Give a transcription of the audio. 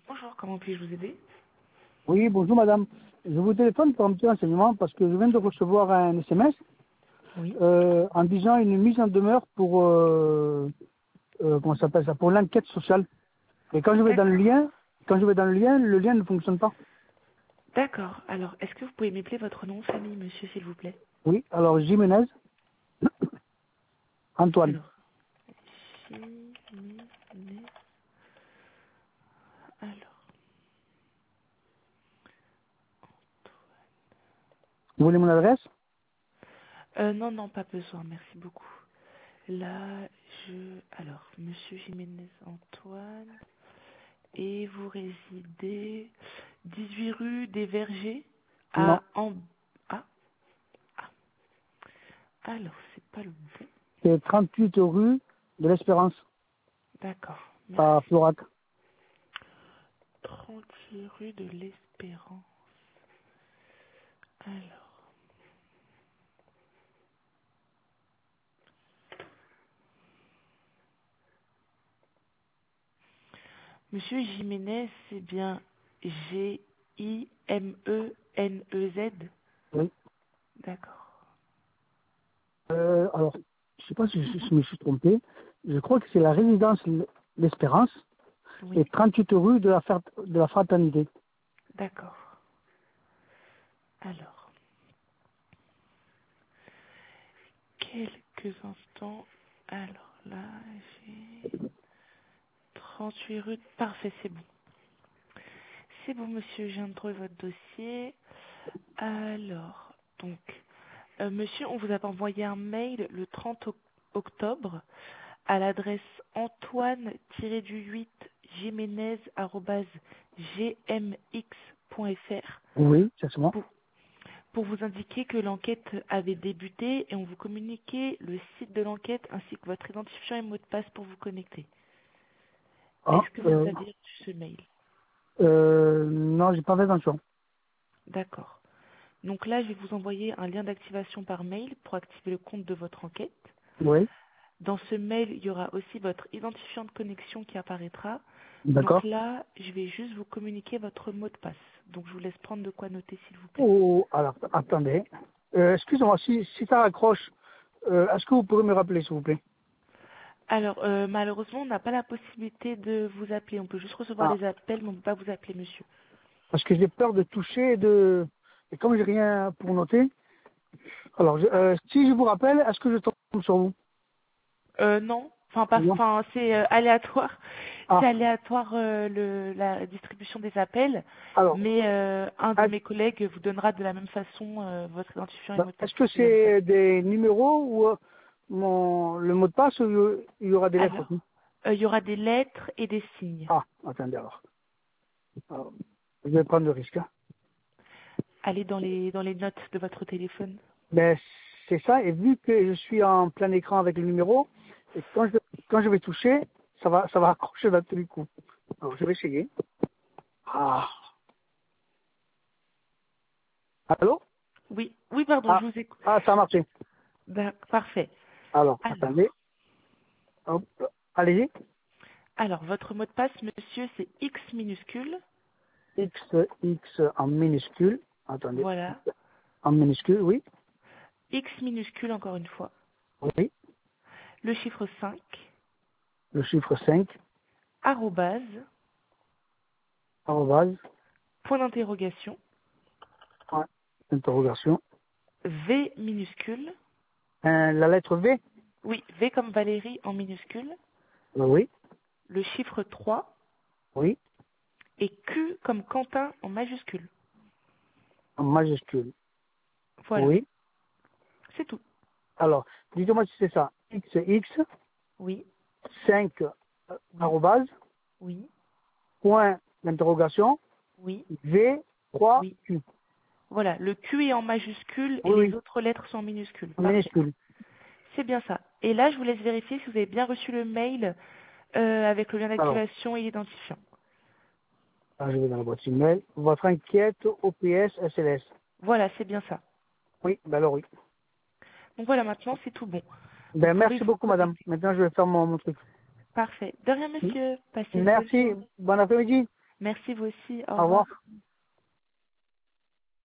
Bonjour, comment puis-je vous aider? Oui, bonjour madame. Je vous téléphone pour un petit renseignement parce que je viens de recevoir un SMS Oui. en disant une mise en demeure pour comment ça s'appelle ça, pour l'enquête sociale. Et quand je vais dans le D'accord. lien, le lien ne fonctionne pas. D'accord. Alors, est-ce que vous pouvez m'épeler votre nom de famille, monsieur, s'il vous plaît? Oui, alors Jiménez, Antoine. Alors, Jiménez. Alors, Vous voulez mon adresse? non, non, pas besoin, merci beaucoup. Là, alors, monsieur Jiménez Antoine, et vous résidez 18 rue des Vergers Non, à Ah, ah. Alors, c'est pas le bon. c'est 38 rue de l'Espérance, D'accord, à merci. Florac. 38 rue de l'Espérance. Alors, monsieur Jiménez, c'est bien Jimenez. Oui. D'accord. Alors, je sais pas si je me suis trompé. Je crois que c'est la résidence l'Espérance et Oui, 38 rue de la Fraternité. d'accord. Alors, quelques instants. Alors là, j'ai 38 rue. Parfait, c'est bon. C'est bon, monsieur, je viens de trouver votre dossier. Alors, donc, monsieur, on vous a envoyé un mail le 30 octobre à l'adresse antoine-8 jiménez@gmx.fr Oui, c'est moi. pour, pour vous indiquer que l'enquête avait débuté et on vous communiquait le site de l'enquête ainsi que votre identifiant et mot de passe pour vous connecter. Ah, Est-ce que vous avez reçu ce mail? non, j'ai pas fait attention. D'accord. Donc là, je vais vous envoyer un lien d'activation par mail pour activer le compte de votre enquête. Oui, Dans ce mail, il y aura aussi votre identifiant de connexion qui apparaîtra. Donc d'accord. là, je vais juste vous communiquer votre mot de passe. Donc je vous laisse prendre de quoi noter, s'il vous plaît. Oh, alors, attendez. Excusez-moi, si ça raccroche, est-ce que vous pourrez me rappeler, s'il vous plaît? Alors, malheureusement, on n'a pas la possibilité de vous appeler. On peut juste recevoir Ah, les appels, mais on ne peut pas vous appeler, monsieur. parce que j'ai peur de toucher et comme j'ai rien pour noter, alors, si je vous rappelle, est-ce que je tombe sur vous? Non, enfin, pas, Non. enfin, c'est aléatoire. C'est Ah, aléatoire la distribution des appels, alors, mais un de mes est- collègues vous donnera de la même façon votre identifiant et mot de passe. est-ce que C'est bien ça. c'est des numéros ou le mot de passe ou il y aura des lettres Alors, aussi? il y aura des lettres et des signes. Ah, attendez alors. Alors, je vais prendre le risque, hein. Allez dans les notes de votre téléphone. Ben, c'est ça, et vu que je suis en plein écran avec le numéro, et quand je vais toucher, ça va accrocher d'un seul coup. Alors, je vais essayer. Ah. Allô? Oui, oui, pardon, je Ah, vous écoute. ah, ça a marché. Parfait. Alors, attendez. Alors, Hop. Allez-y. alors, votre mot de passe, monsieur, c'est X minuscule. X en minuscule. Attendez. Voilà. En minuscule, oui. X minuscule, encore une fois. Oui. Le chiffre 5. Le chiffre 5. Arrobase. Arrobase. Point d'interrogation. Point d'interrogation. V minuscule. La lettre V. Oui, V comme Valérie en minuscule. Oui. Le chiffre 3. Oui. Et Q comme Quentin en majuscule. En majuscule. Voilà. Oui. C'est tout. Alors, dites-moi si c'est ça. XX. Oui, 5 oui, arrobase, oui, point d'interrogation, oui, oui. V3Q. Voilà, le Q est en majuscule et Oui, les oui, autres lettres sont en minuscule. en Parfait. minuscule. C'est bien ça. Et là, je vous laisse vérifier si vous avez bien reçu le mail avec le lien Alors, d'activation et l'identifiant. je vais dans la boîte email. Votre enquête OPS SLS. Voilà, c'est bien ça. Oui, ben alors oui. Donc voilà, maintenant, c'est tout bon. Vous Ben pourrez merci vous beaucoup, madame. connecter. Maintenant, je vais faire mon truc. Parfait. De rien, monsieur. Passez une bonne Merci. journée. Bon après-midi. Merci vous aussi. Au Au revoir. revoir.